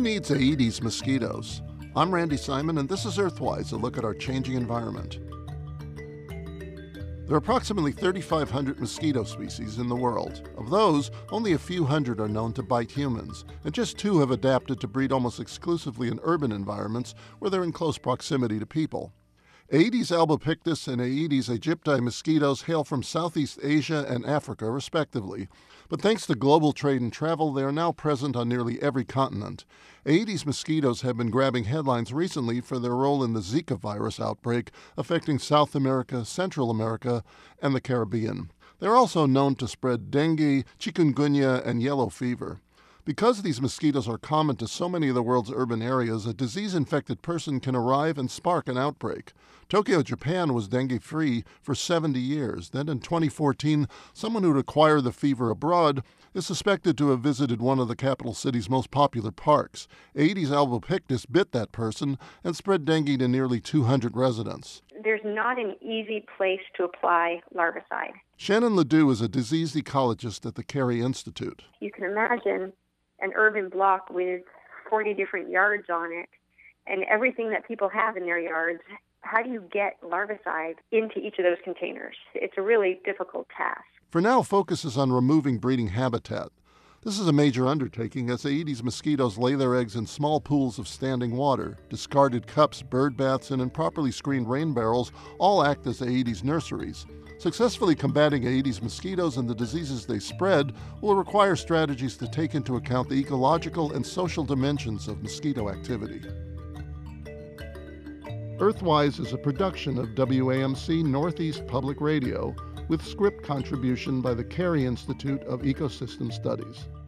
needs Aedes mosquitoes? I'm Randy Simon, and this is Earthwise, a look at our changing environment. There are approximately 3,500 mosquito species in the world. Of those, only a few hundred are known to bite humans, and just 2 have adapted to breed almost exclusively in urban environments where they're in close proximity to people. Aedes albopictus and Aedes aegypti mosquitoes hail from Southeast Asia and Africa, respectively. But thanks to global trade and travel, they are now present on nearly every continent. Aedes mosquitoes have been grabbing headlines recently for their role in the Zika virus outbreak affecting South America, Central America, and the Caribbean. They're also known to spread dengue, chikungunya, and yellow fever. Because these mosquitoes are common to so many of the world's urban areas, a disease-infected person can arrive and spark an outbreak. Tokyo, Japan was dengue-free for 70 years. Then in 2014, someone who'd acquired the fever abroad is suspected to have visited one of the capital city's most popular parks. Aedes albopictus bit that person and spread dengue to nearly 200 residents. There's not an easy place to apply larvicide. Shannon Ledoux is a disease ecologist at the Carey Institute. You can imagine an urban block with 40 different yards on it and everything that people have in their yards. How do you get larvicide into each of those containers? It's a really difficult task. For now, focus is on removing breeding habitat. This is a major undertaking as Aedes mosquitoes lay their eggs in small pools of standing water. Discarded cups, bird baths, and improperly screened rain barrels all act as Aedes nurseries. Successfully combating Aedes mosquitoes and the diseases they spread will require strategies to take into account the ecological and social dimensions of mosquito activity. Earthwise is a production of WAMC Northeast Public Radio with script contribution by the Carey Institute of Ecosystem Studies.